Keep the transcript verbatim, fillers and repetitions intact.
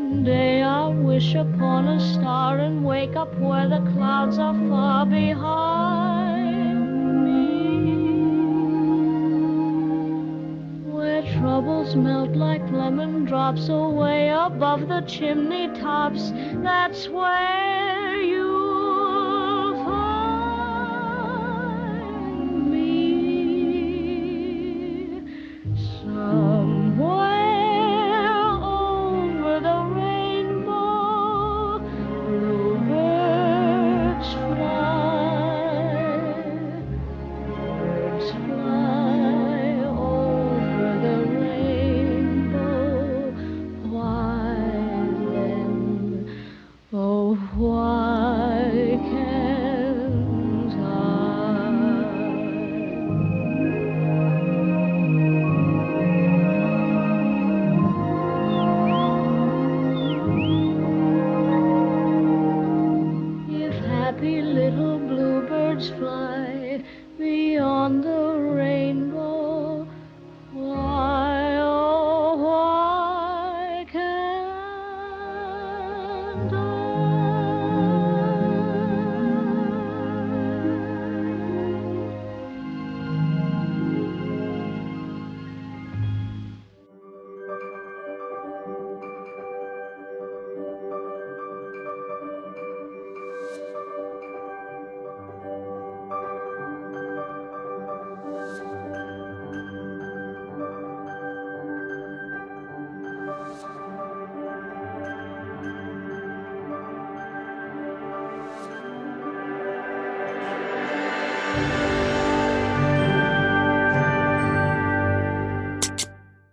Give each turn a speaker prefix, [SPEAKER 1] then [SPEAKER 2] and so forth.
[SPEAKER 1] One day I'll wish upon a star and wake up where the clouds are far behind me, where troubles melt like lemon drops away above the chimney tops. That's where you